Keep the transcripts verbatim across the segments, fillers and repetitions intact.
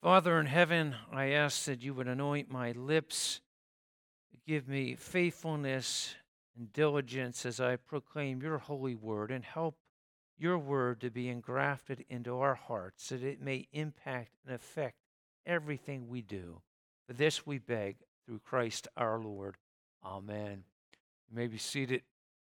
Father in heaven, I ask that you would anoint my lips, give me faithfulness and diligence as I proclaim your holy word, and help your word to be engrafted into our hearts, that it may impact and affect everything we do. For this we beg through Christ our Lord. Amen. You may be seated.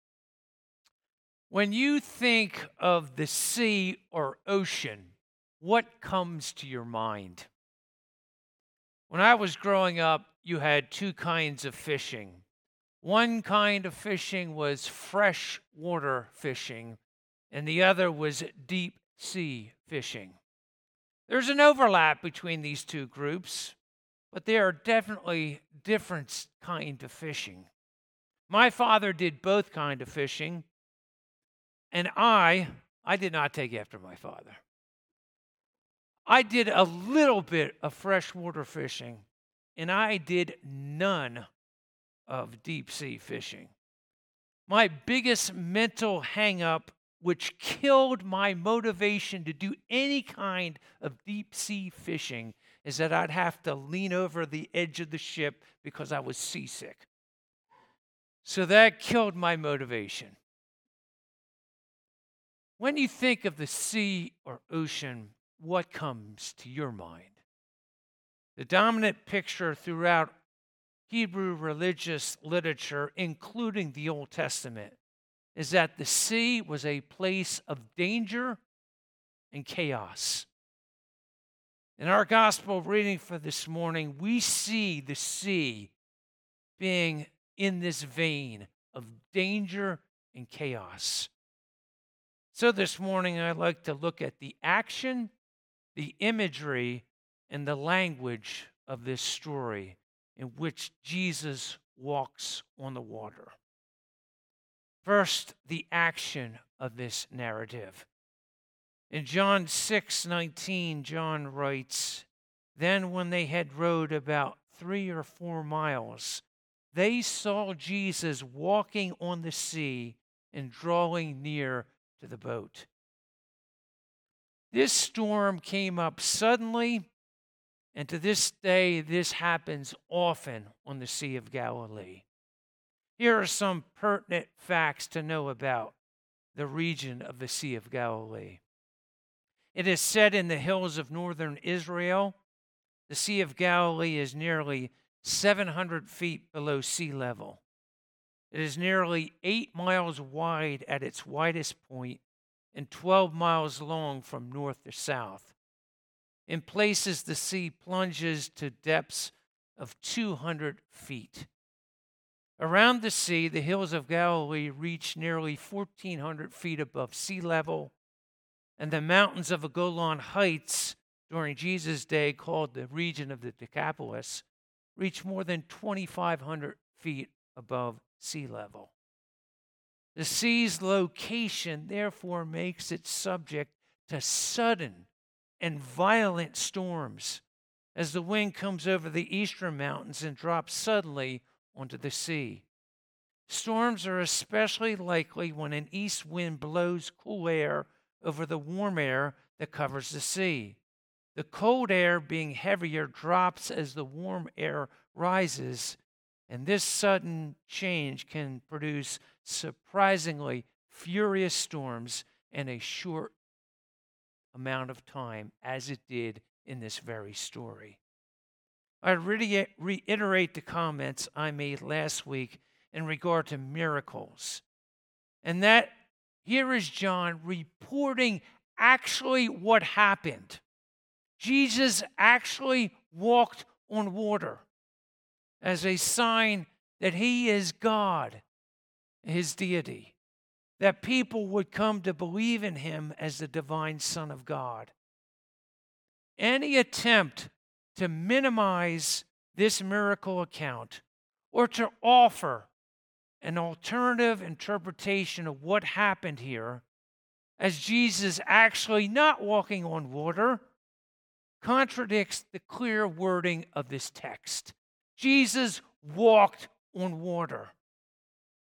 When you think of the sea or ocean, what comes to your mind? When I was growing up, you had two kinds of fishing. One kind of fishing was freshwater fishing, and the other was deep sea fishing. There's an overlap between these two groups, but they are definitely different kind of fishing. My father did both kind of fishing, and I, I did not take after my father. I did a little bit of freshwater fishing, and I did none of deep sea fishing. My biggest mental hang-up, which killed my motivation to do any kind of deep sea fishing, is that I'd have to lean over the edge of the ship because I was seasick. So that killed my motivation. When you think of the sea or ocean, what comes to your mind? The dominant picture throughout Hebrew religious literature, including the Old Testament, is that the sea was a place of danger and chaos. In our gospel reading for this morning, we see the sea being in this vein of danger and chaos. So this morning, I'd like to look at the action, the imagery, and the language of this story in which Jesus walks on the water. First, the action of this narrative. In John six nineteen, John writes, "Then when they had rowed about three or four miles, they saw Jesus walking on the sea and drawing near to the boat." This storm came up suddenly, and to this day, this happens often on the Sea of Galilee. Here are some pertinent facts to know about the region of the Sea of Galilee. It is said in the hills of northern Israel, the Sea of Galilee is nearly seven hundred feet below sea level. It is nearly eight miles wide at its widest point and twelve miles long from north to south. In places, the sea plunges to depths of two hundred feet. Around the sea, the hills of Galilee reach nearly fourteen hundred feet above sea level, and the mountains of the Golan Heights, during Jesus' day called the region of the Decapolis, reach more than twenty-five hundred feet above sea level. The sea's location, therefore, makes it subject to sudden and violent storms as the wind comes over the eastern mountains and drops suddenly onto the sea. Storms are especially likely when an east wind blows cool air over the warm air that covers the sea. The cold air, being heavier, drops as the warm air rises, and this sudden change can produce surprisingly furious storms in a short amount of time, as it did in this very story. I re- reiterate the comments I made last week in regard to miracles, and that here is John reporting actually what happened. Jesus actually walked on water as a sign that he is God, his deity, that people would come to believe in him as the divine Son of God. Any attempt to minimize this miracle account or to offer an alternative interpretation of what happened here, as Jesus actually not walking on water, contradicts the clear wording of this text. Jesus walked on water.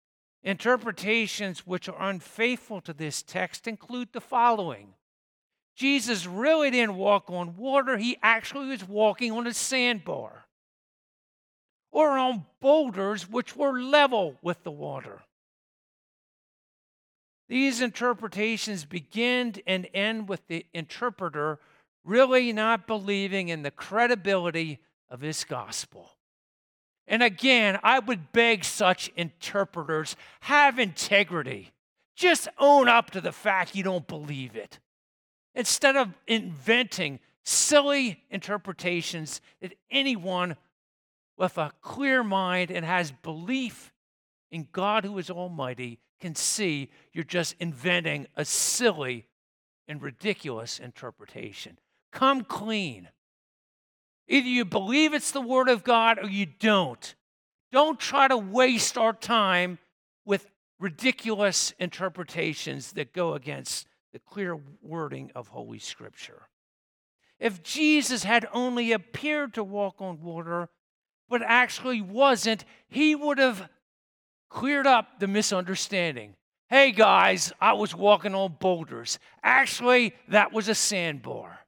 Interpretations which are unfaithful to this text include the following. Jesus really didn't walk on water. He actually was walking on a sandbar or on boulders which were level with the water. These interpretations begin and end with the interpreter really not believing in the credibility of this gospel. And again, I would beg such interpreters, have integrity. Just own up to the fact you don't believe it, instead of inventing silly interpretations that anyone with a clear mind and has belief in God who is almighty can see. You're just inventing a silly and ridiculous interpretation. Come clean. Either you believe it's the Word of God or you don't. Don't try to waste our time with ridiculous interpretations that go against the clear wording of Holy Scripture. If Jesus had only appeared to walk on water, but actually wasn't, he would have cleared up the misunderstanding. Hey guys, I was walking on boulders. Actually, that was a sandbar.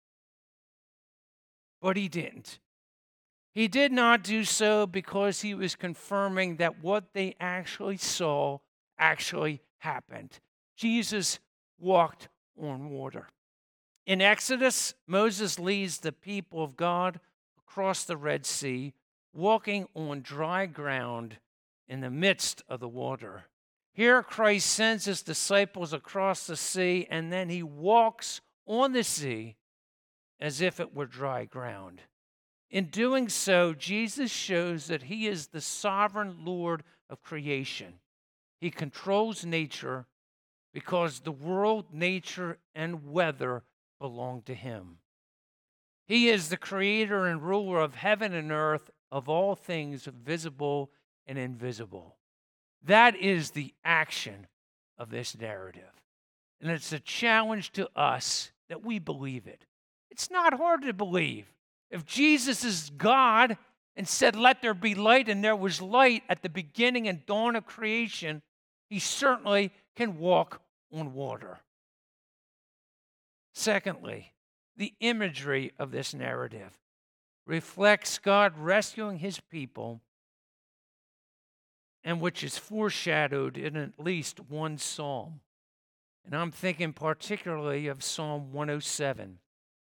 But he didn't. He did not do so because he was confirming that what they actually saw actually happened. Jesus walked on water. In Exodus, Moses leads the people of God across the Red Sea, walking on dry ground in the midst of the water. Here, Christ sends his disciples across the sea, and then he walks on the sea as if it were dry ground. In doing so, Jesus shows that he is the sovereign Lord of creation. He controls nature because the world, nature, and weather belong to him. He is the creator and ruler of heaven and earth, of all things visible and invisible. That is the action of this narrative. And it's a challenge to us that we believe it. It's not hard to believe. If Jesus is God and said, "Let there be light," and there was light at the beginning and dawn of creation, he certainly can walk on water. Secondly, the imagery of this narrative reflects God rescuing his people, and which is foreshadowed in at least one psalm. And I'm thinking particularly of Psalm one oh seven.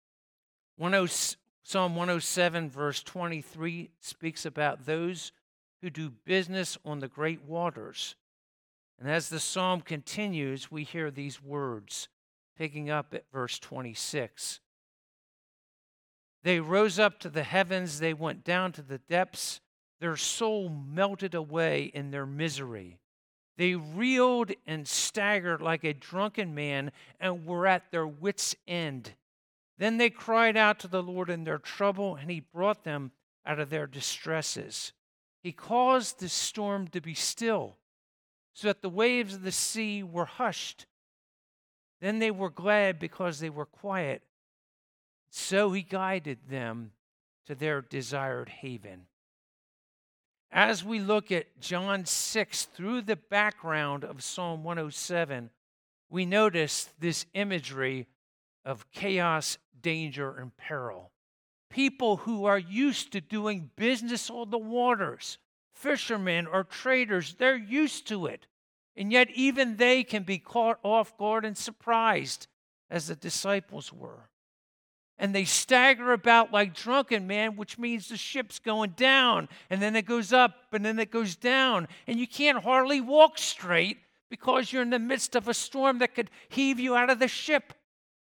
Psalm one oh seven, verse twenty-three, speaks about those who do business on the great waters. And as the psalm continues, we hear these words, picking up at verse twenty-six. They rose up to the heavens, they went down to the depths. Their soul melted away in their misery. They reeled and staggered like a drunken man and were at their wits' end. Then they cried out to the Lord in their trouble, and he brought them out of their distresses. He caused the storm to be still, so that the waves of the sea were hushed. Then they were glad because they were quiet. So he guided them to their desired haven. As we look at John six through the background of Psalm one oh seven, we notice this imagery of chaos, danger, and peril. People who are used to doing business on the waters, fishermen or traders, they're used to it. And yet even they can be caught off guard and surprised, as the disciples were. And they stagger about like drunken men, which means the ship's going down, and then it goes up, and then it goes down. And you can't hardly walk straight because you're in the midst of a storm that could heave you out of the ship.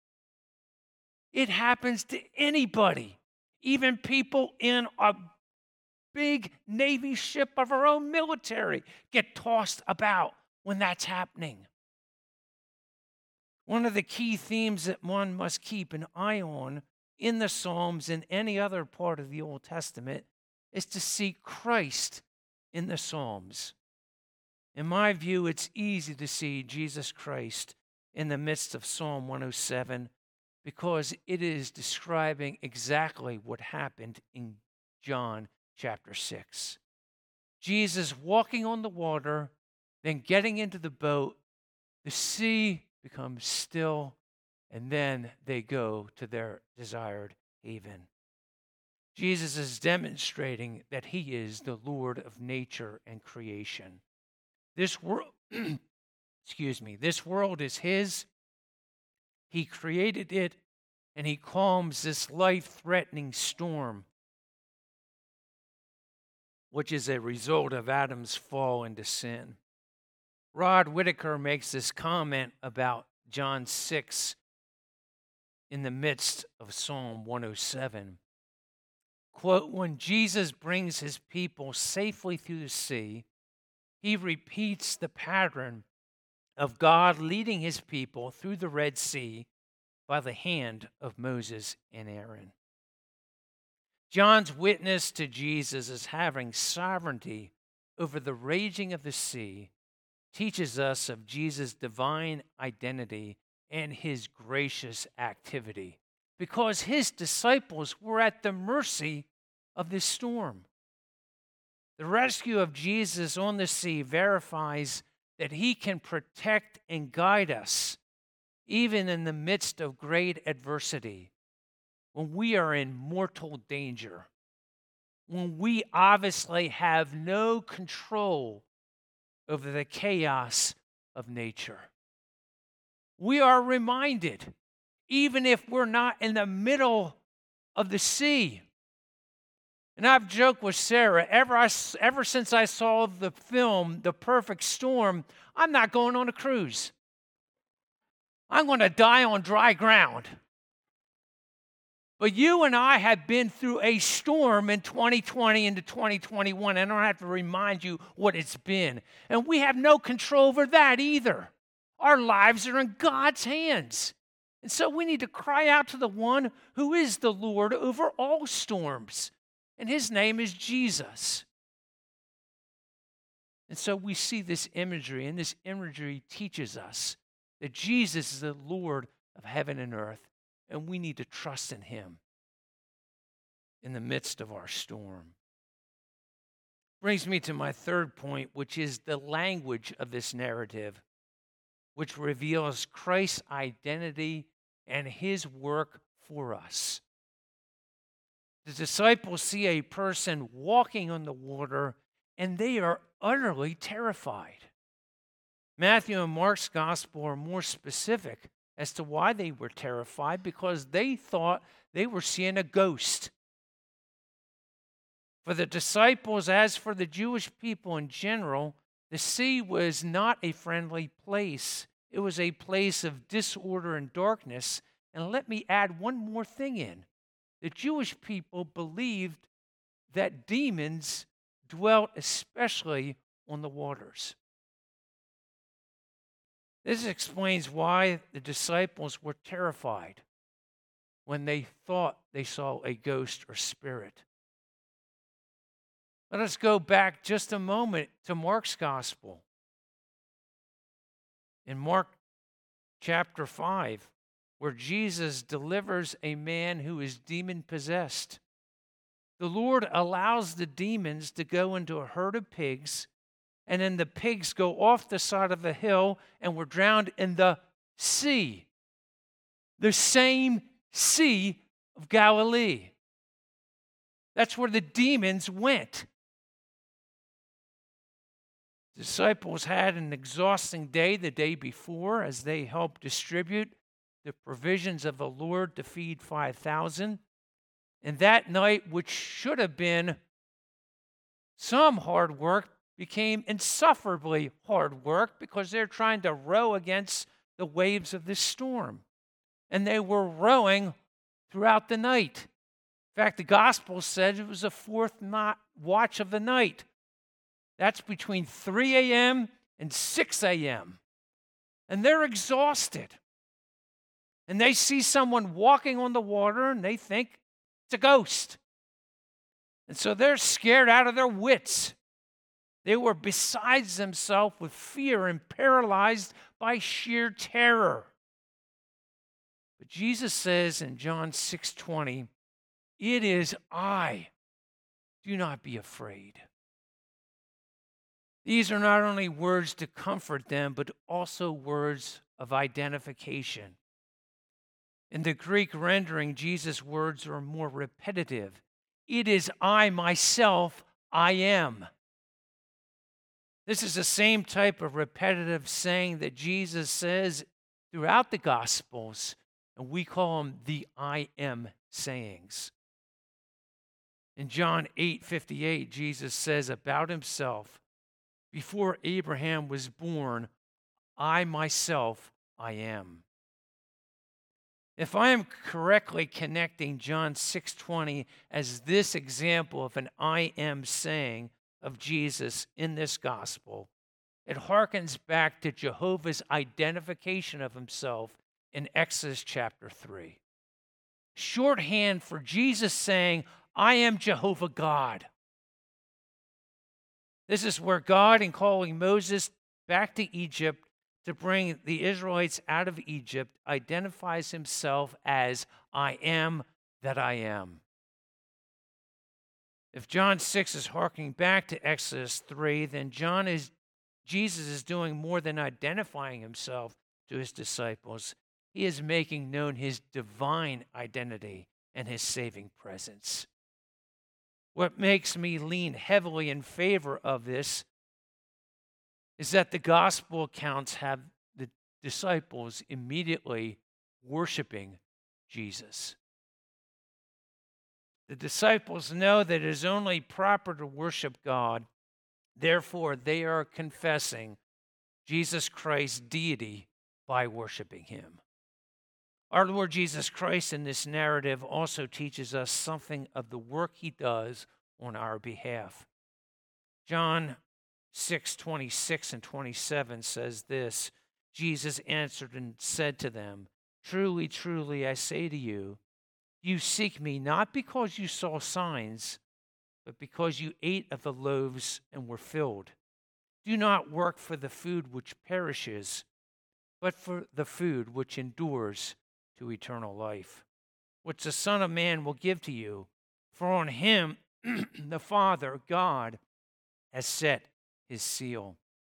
It happens to anybody, even people in a big Navy ship of our own military get tossed about when that's happening. One of the key themes that one must keep an eye on in the Psalms and any other part of the Old Testament is to see Christ in the Psalms. In my view, it's easy to see Jesus Christ in the midst of Psalm one oh seven because it is describing exactly what happened in John chapter six. Jesus walking on the water, then getting into the boat, the sea becomes still, and then they go to their desired haven. Jesus is demonstrating that he is the Lord of nature and creation. This world, excuse me, this world is his. He created it, and he calms this life-threatening storm, which is a result of Adam's fall into sin. Rod Whitaker makes this comment about John six in the midst of Psalm one oh seven. Quote, when Jesus brings his people safely through the sea, he repeats the pattern of God leading his people through the Red Sea by the hand of Moses and Aaron. John's witness to Jesus as having sovereignty over the raging of the sea teaches us of Jesus' divine identity and his gracious activity, because his disciples were at the mercy of this storm. The rescue of Jesus on the sea verifies that he can protect and guide us even in the midst of great adversity, when we are in mortal danger, when we obviously have no control over the chaos of nature. We are reminded, even if we're not in the middle of the sea. And I've joked with Sarah, ever, I, ever since I saw the film, The Perfect Storm, I'm not going on a cruise. I'm going to die on dry ground. But you and I have been through a storm in twenty twenty into twenty twenty-one. I don't have to remind you what it's been. And we have no control over that either. Our lives are in God's hands. And so we need to cry out to the one who is the Lord over all storms. And his name is Jesus. And so we see this imagery, and this imagery teaches us that Jesus is the Lord of heaven and earth, and we need to trust in him in the midst of our storm. Brings me to my third point, which is the language of this narrative, which reveals Christ's identity and his work for us. The disciples see a person walking on the water, and they are utterly terrified. Matthew and Mark's gospel are more specific as to why they were terrified, because they thought they were seeing a ghost. For the disciples, as for the Jewish people in general, the sea was not a friendly place. It was a place of disorder and darkness. And let me add one more thing in. The Jewish people believed that demons dwelt especially on the waters. This explains why the disciples were terrified when they thought they saw a ghost or spirit. Let us go back just a moment to Mark's gospel. In Mark chapter five, where Jesus delivers a man who is demon-possessed. The Lord allows the demons to go into a herd of pigs, and then the pigs go off the side of a hill and were drowned in the sea. The same Sea of Galilee. That's where the demons went. The disciples had an exhausting day the day before as they helped distribute the provisions of the Lord to feed five thousand. And that night, which should have been some hard work, became insufferably hard work because they're trying to row against the waves of this storm. And they were rowing throughout the night. In fact, the gospel said it was the fourth not watch of the night. That's between three a.m. and six a.m. And they're exhausted. And they see someone walking on the water and they think it's a ghost. And so they're scared out of their wits. They were beside themselves with fear and paralyzed by sheer terror. But Jesus says in John six twenty, "It is I. Do not be afraid." These are not only words to comfort them, but also words of identification. In the Greek rendering, Jesus' words are more repetitive. It is I myself, I am. This is the same type of repetitive saying that Jesus says throughout the Gospels, and we call them the I am sayings. In John eight fifty-eight, Jesus says about himself, before Abraham was born, I myself, I am. If I am correctly connecting John six twenty as this example of an I am saying of Jesus in this gospel, it harkens back to Jehovah's identification of himself in Exodus chapter three. Shorthand for Jesus saying, I am Jehovah God. This is where God, in calling Moses back to Egypt to bring the Israelites out of Egypt, identifies himself as I am that I am. If John six is harking back to Exodus three, then John is Jesus is doing more than identifying himself to his disciples. He is making known his divine identity and his saving presence. What makes me lean heavily in favor of this is that the gospel accounts have the disciples immediately worshiping Jesus. The disciples know that it is only proper to worship God. Therefore, they are confessing Jesus Christ's deity by worshiping him. Our Lord Jesus Christ in this narrative also teaches us something of the work he does on our behalf. John six twenty-six and twenty-seven says this, Jesus answered and said to them, truly, truly, I say to you, you seek me not because you saw signs, but because you ate of the loaves and were filled. Do not work for the food which perishes, but for the food which endures to eternal life, which the Son of Man will give to you. For on him the Father, God, has set his seal.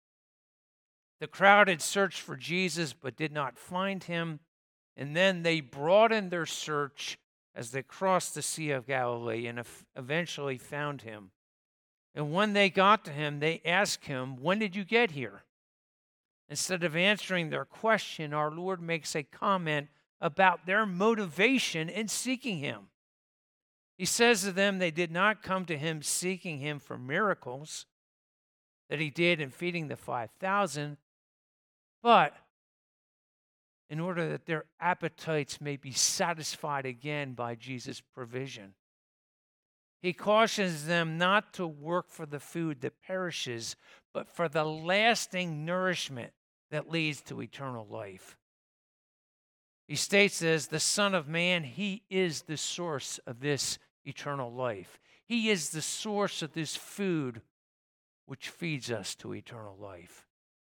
The crowd had searched for Jesus but did not find him, and then they broadened their search as they crossed the Sea of Galilee and eventually found him. And when they got to him, they asked him, when did you get here? Instead of answering their question, our Lord makes a comment about their motivation in seeking him. He says to them they did not come to him seeking him for miracles that he did in feeding the five thousand, but in order that their appetites may be satisfied again by Jesus' provision. He cautions them not to work for the food that perishes, but for the lasting nourishment that leads to eternal life. He states as the Son of Man, he is the source of this eternal life. He is the source of this food which feeds us to eternal life.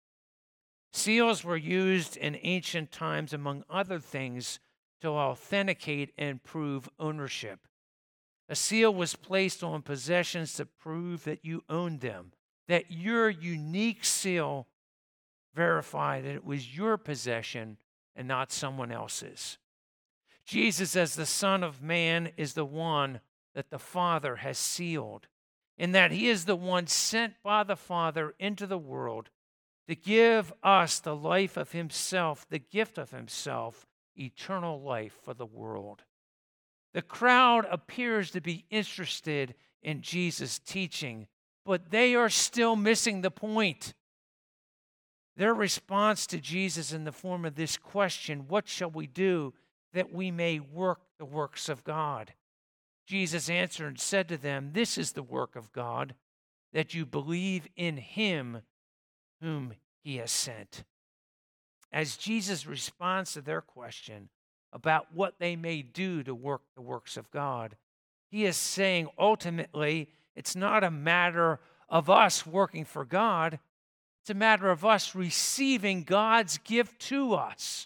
Seals were used in ancient times, among other things, to authenticate and prove ownership. A seal was placed on possessions to prove that you owned them, that your unique seal verified that it was your possession and not someone else's. Jesus, as the Son of Man, is the one that the Father has sealed, in that he is the one sent by the Father into the world to give us the life of himself, the gift of himself, eternal life for the world. The crowd appears to be interested in Jesus' teaching, but they are still missing the point. Their response to Jesus in the form of this question, what shall we do that we may work the works of God? Jesus answered and said to them, this is the work of God, that you believe in him whom he has sent. As Jesus responds to their question about what they may do to work the works of God, he is saying ultimately it's not a matter of us working for God, it's a matter of us receiving God's gift to us.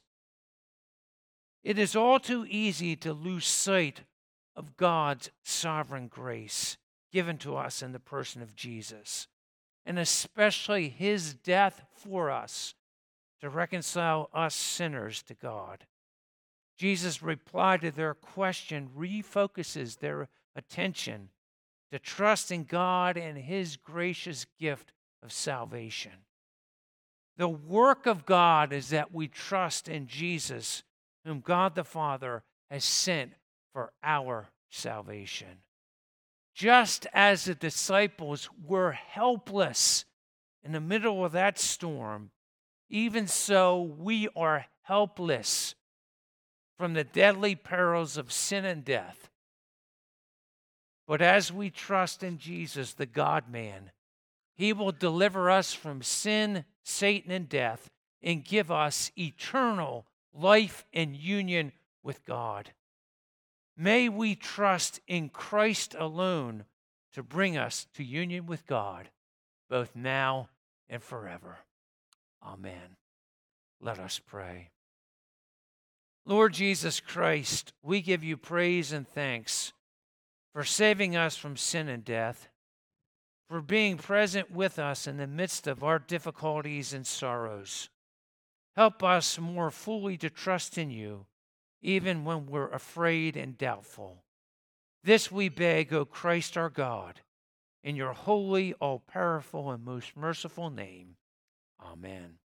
It is all too easy to lose sight of God's sovereign grace given to us in the person of Jesus, and especially his death for us to reconcile us sinners to God. Jesus' reply to their question refocuses their attention to trust in God and his gracious gift of salvation. The work of God is that we trust in Jesus, whom God the Father has sent for our salvation. Just as the disciples were helpless in the middle of that storm, even so we are helpless from the deadly perils of sin and death. But as we trust in Jesus, the God-man, he will deliver us from sin, Satan, and death, and give us eternal life and union with God. May we trust in Christ alone to bring us to union with God, both now and forever. Amen. Let us pray. Lord Jesus Christ, we give you praise and thanks for saving us from sin and death, for being present with us in the midst of our difficulties and sorrows. Help us more fully to trust in you, even when we're afraid and doubtful. This we beg, O Christ our God, in your holy, all-powerful, and most merciful name. Amen.